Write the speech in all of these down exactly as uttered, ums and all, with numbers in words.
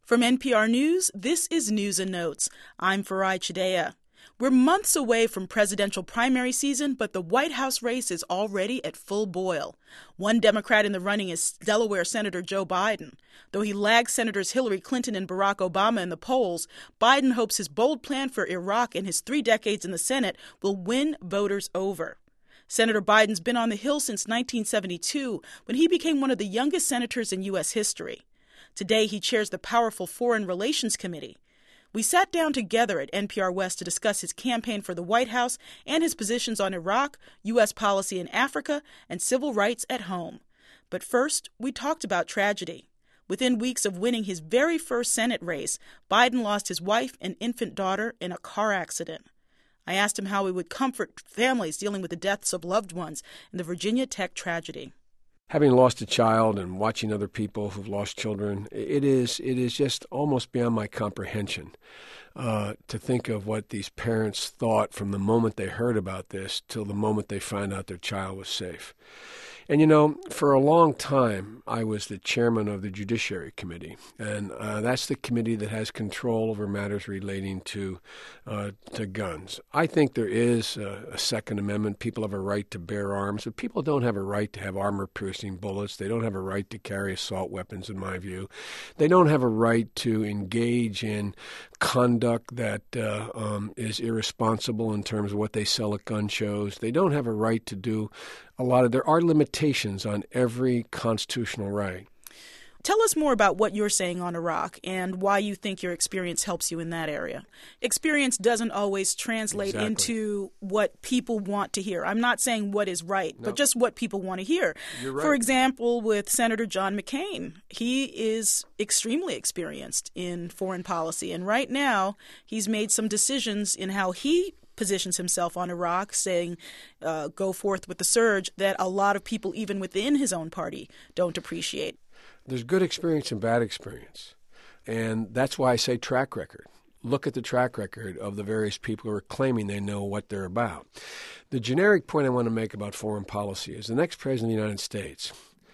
From N P R News, this is News and Notes. I'm Farai Chideya. We're months away from presidential primary season, but the White House race is already at full boil. One Democrat in the running is Delaware Senator Joe Biden. Though he lags Senators Hillary Clinton and Barack Obama in the polls, Biden hopes his bold plan for Iraq and his three decades in the Senate will win voters over. Senator Biden's been on the Hill since nineteen seventy-two, when he became one of the youngest senators in U S history. Today, he chairs the powerful Foreign Relations Committee. We sat down together at N P R West to discuss his campaign for the White House and his positions on Iraq, U S policy in Africa, and civil rights at home. But first, we talked about tragedy. Within weeks of winning his very first Senate race, Biden lost his wife and infant daughter in a car accident. I asked him how he would comfort families dealing with the deaths of loved ones in the Virginia Tech tragedy. Having lost a child and watching other people who've lost children, it is it is just almost beyond my comprehension uh, to think of what these parents thought from the moment they heard about this till the moment they found out their child was safe. And, you know, for a long time, I was the chairman of the Judiciary Committee, and uh, that's the committee that has control over matters relating to uh, to guns. I think there is a, a Second Amendment. People have a right to bear arms, but people don't have a right to have armor-piercing bullets. They don't have a right to carry assault weapons, in my view. They don't have a right to engage in conduct that uh, um, is irresponsible in terms of what they sell at gun shows. They don't have a right to do a lot of, there are limitations on every constitutional right. Tell us more about what you're saying on Iraq and why you think your experience helps you in that area. Experience doesn't always translate Exactly. into what people want to hear. I'm not saying what is right, No. but just what people want to hear. You're right. For example, with Senator John McCain, he is extremely experienced in foreign policy. And right now, he's made some decisions in how he positions himself on Iraq, saying uh, go forth with the surge, that a lot of people, even within his own party, don't appreciate. There's good experience and bad experience. And that's why I say track record. Look at the track record of the various people who are claiming they know what they're about. The generic point I want to make about foreign policy is the next president of the United States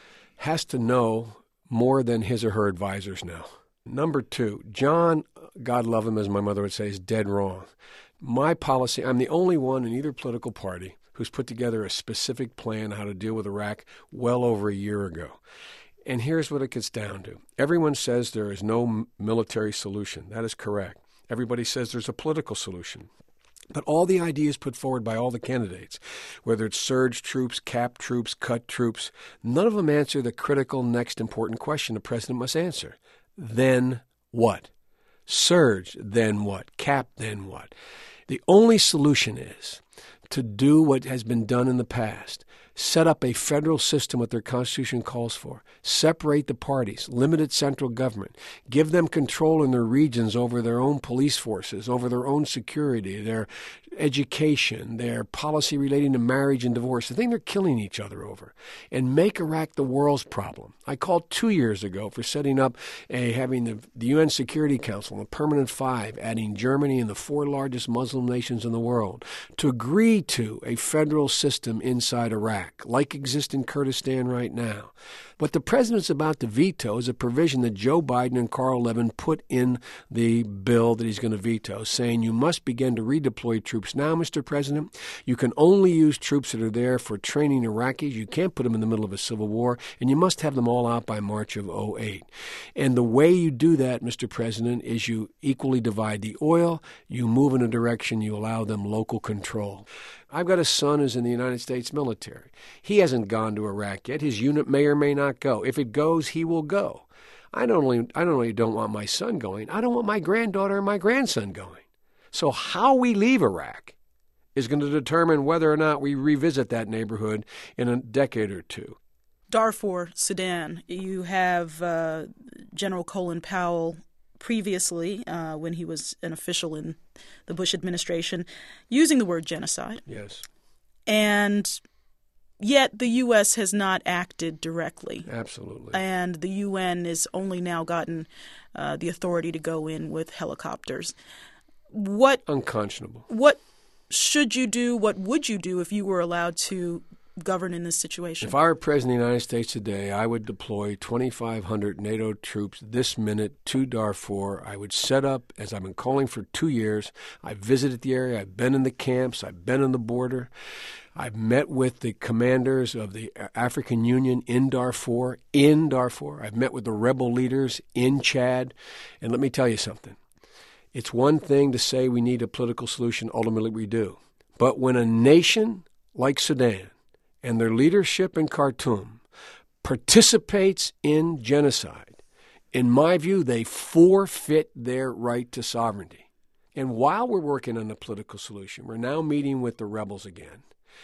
has to know more than his or her advisors know. Number two, John, God love him, as my mother would say, is dead wrong. My policy, I'm the only one in either political party who's put together a specific plan how to deal with Iraq well over a year ago. And here's what it gets down to. Everyone says there is no military solution. That is correct. Everybody says there's a political solution. But all the ideas put forward by all the candidates, whether it's surge troops, cap troops, cut troops, none of them answer the critical next important question the president must answer. Then what? Surge, then what? Cap, then what? The only solution is to do what has been done in the past. Set up a federal system what their Constitution calls for. Separate the parties. Limited central government. Give them control in their regions over their own police forces, over their own security, their education, their policy relating to marriage and divorce, the thing they're killing each other over, and make Iraq the world's problem. I called two years ago for setting up a having the, the U N Security Council, a permanent five, adding Germany and the four largest Muslim nations in the world, to agree to a federal system inside Iraq, like exists in Kurdistan right now. What the president's about to veto is a provision that Joe Biden and Carl Levin put in the bill that he's going to veto, saying you must begin to redeploy troops now, Mister President. You can only use troops that are there for training Iraqis. You can't put them in the middle of a civil war, and you must have them all out by March of oh eight. And the way you do that, Mister President, is you equally divide the oil, you move in a direction, you allow them local control. I've got a son who's in the United States military. He hasn't gone to Iraq yet. His unit may or may not go. If it goes, he will go. I don't only I don't only don't want my son going. I don't want my granddaughter and my grandson going. So how we leave Iraq is going to determine whether or not we revisit that neighborhood in a decade or two. Darfur, Sudan, you have uh, General Colin Powell previously, uh, when he was an official in the Bush administration, using the word genocide. Yes. And yet the U S has not acted directly. Absolutely. And the U N has only now gotten uh, the authority to go in with helicopters. What Unconscionable. What should you do? What would you do if you were allowed to govern in this situation? If I were President of the United States today, I would deploy twenty-five hundred NATO troops this minute to Darfur. I would set up, as I've been calling for two years, I've visited the area, I've been in the camps, I've been on the border. I've met with the commanders of the African Union in Darfur, in Darfur. I've met with the rebel leaders in Chad. And let me tell you something. It's one thing to say we need a political solution. Ultimately, we do. But when a nation like Sudan and their leadership in Khartoum participates in genocide, in my view, they forfeit their right to sovereignty. And while we're working on a political solution, we're now meeting with the rebels again.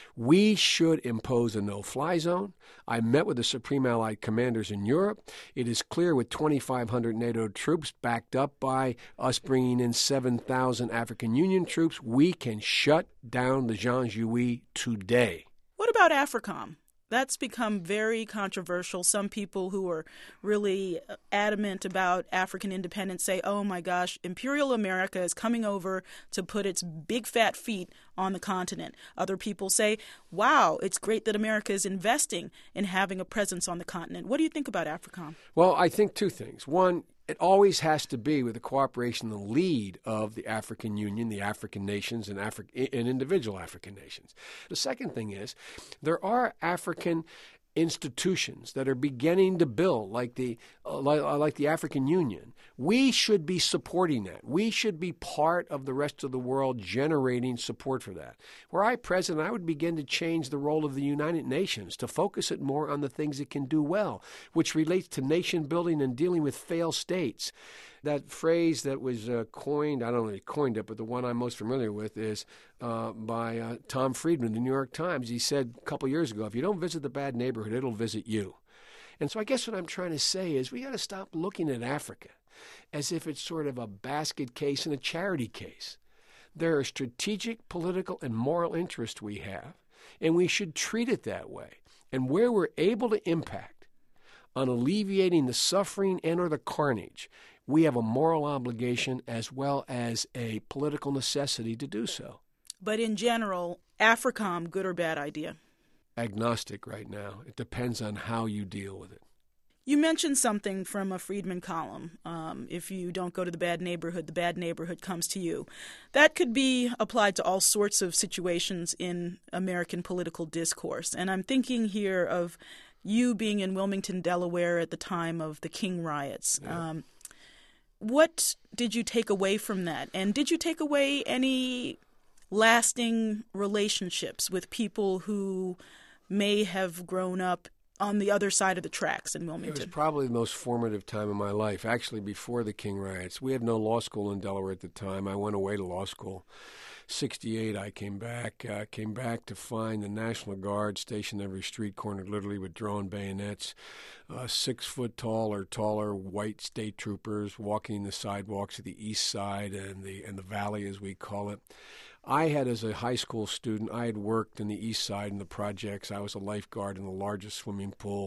We should impose a no-fly zone. I met with the Supreme Allied Commanders in Europe. It is clear with twenty-five hundred NATO troops backed up by us bringing in seven thousand African Union troops, we can shut down the Janjaweed today. What about AFRICOM? That's become very controversial. Some people who are really adamant about African independence say, oh my gosh, Imperial America is coming over to put its big fat feet on the continent. Other people say, wow, it's great that America is investing in having a presence on the continent. What do you think about AFRICOM? Well, I think two things. One, it always has to be with the cooperation and the lead of the African Union, the African nations, and, Afri- and individual African nations. The second thing is there are African institutions that are beginning to build, like the uh, like, like the African Union. We should be supporting that. We should be part of the rest of the world generating support for that. Were I president, I would begin to change the role of the United Nations to focus it more on the things it can do well, which relates to nation building and dealing with failed states. That phrase that was uh, coined, I don't know if he coined it, but the one I'm most familiar with is uh, by uh, Tom Friedman, the New York Times. He said a couple years ago, if you don't visit the bad neighborhood, it'll visit you. And so I guess what I'm trying to say is we got to stop looking at Africa as if it's sort of a basket case and a charity case. There are strategic, political, and moral interests we have, and we should treat it that way. And where we're able to impact on alleviating the suffering and or the carnage, we have a moral obligation as well as a political necessity to do so. But in general, AFRICOM, good or bad idea? Agnostic right now. It depends on how you deal with it. You mentioned something from a Friedman column. Um, if you don't go to the bad neighborhood, the bad neighborhood comes to you. That could be applied to all sorts of situations in American political discourse. And I'm thinking here of you being in Wilmington, Delaware at the time of the King riots. Yeah. Um, what did you take away from that? And did you take away any lasting relationships with people who may have grown up on the other side of the tracks in Wilmington? It was probably the most formative time of my life, actually before the King riots. We had no law school in Delaware at the time. I went away to law school. sixty-eight, I came back, uh, came back to find the National Guard stationed every street corner, literally with drawn bayonets, uh, six foot tall or taller white state troopers walking the sidewalks of the east side and the and the valley, as we call it. I had, as a high school student, I had worked in the east side in the projects. I was a lifeguard in the largest swimming pool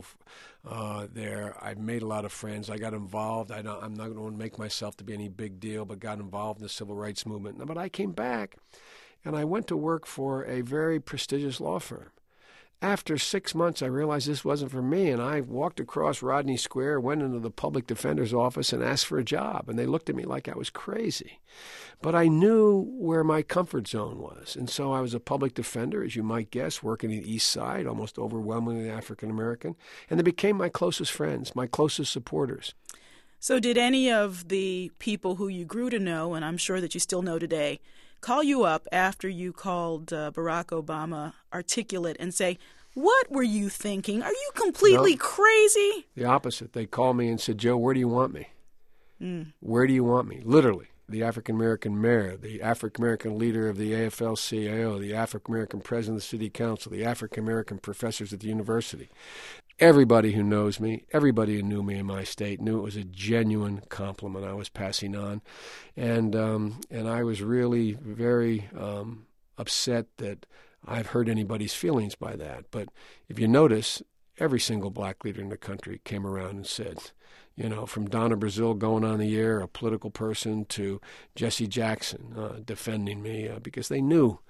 uh, there. I made a lot of friends. I got involved. I don't, I'm not going to make myself to be any big deal, but got involved in the civil rights movement. But I came back, and I went to work for a very prestigious law firm. After six months, I realized this wasn't for me, and I walked across Rodney Square, went into the public defender's office, and asked for a job. And they looked at me like I was crazy. But I knew where my comfort zone was. And so I was a public defender, as you might guess, working in the East Side, almost overwhelmingly African-American. And they became my closest friends, my closest supporters. So did any of the people who you grew to know, and I'm sure that you still know today, call you up after you called uh, Barack Obama articulate and say, what were you thinking? Are you completely no, crazy? The opposite. They called me and said, Joe, where do you want me? Mm. Where do you want me? Literally. The African-American mayor, the African-American leader of the A F L C I O, the African-American president of the city council, the African-American professors at the university. Everybody who knows me, everybody who knew me in my state knew it was a genuine compliment I was passing on. And um, and I was really very um, upset that I've hurt anybody's feelings by that. But if you notice, every single black leader in the country came around and said, you know, from Donna Brazile going on the air, a political person, to Jesse Jackson uh, defending me uh, because they knew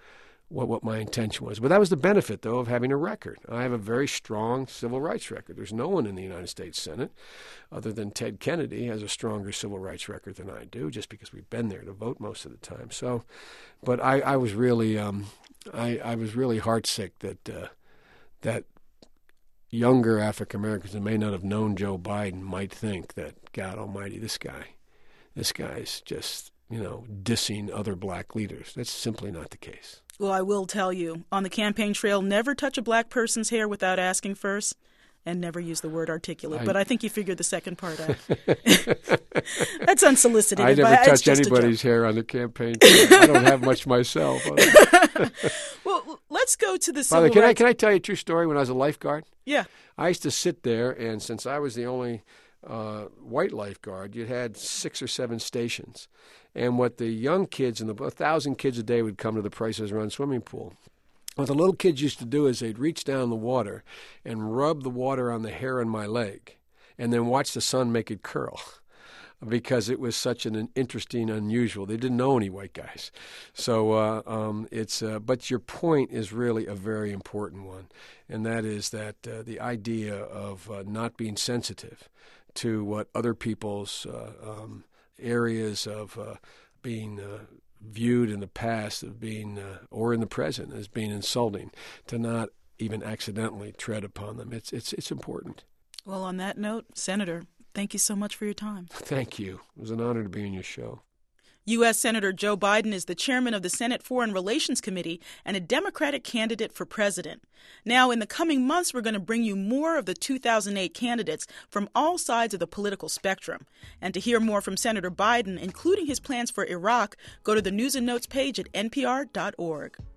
what, what my intention was. But that was the benefit, though, of having a record. I have a very strong civil rights record. There's no one in the United States Senate, other than Ted Kennedy, has a stronger civil rights record than I do, just because we've been there to vote most of the time. So, but I, I was really, um, I, I was really heartsick that uh, that younger African Americans that may not have known Joe Biden might think that, God Almighty, this guy, this guy's just, you know, dissing other black leaders. That's simply not the case. Well, I will tell you, on the campaign trail, never touch a black person's hair without asking first, and never use the word articulate. I, but I think you figured the second part out. That's unsolicited. I never touch anybody's hair on the campaign trail. I don't have much myself. Well, let's go to the civil Father, can rights. I, can I tell you a true story when I was a lifeguard? Yeah. I used to sit there, and since I was the only uh, white lifeguard, you had six or seven stations. And what the young kids, and the a thousand kids a day would come to the Price is Run swimming pool. What the little kids used to do is they'd reach down the water and rub the water on the hair on my leg and then watch the sun make it curl because it was such an interesting, unusual. They didn't know any white guys. So uh, um, it's, uh, but your point is really a very important one, and that is that uh, the idea of uh, not being sensitive to what other people's uh, um, areas of uh, being uh, viewed in the past of being, uh, or in the present, as being insulting, to not even accidentally tread upon them. It's it's it's important. Well, on that note, Senator, thank you so much for your time. Thank you. It was an honor to be on your show. U S. Senator Joe Biden is the chairman of the Senate Foreign Relations Committee and a Democratic candidate for president. Now, in the coming months, we're going to bring you more of the two thousand eight candidates from all sides of the political spectrum. And to hear more from Senator Biden, including his plans for Iraq, go to the News and Notes page at N P R dot org.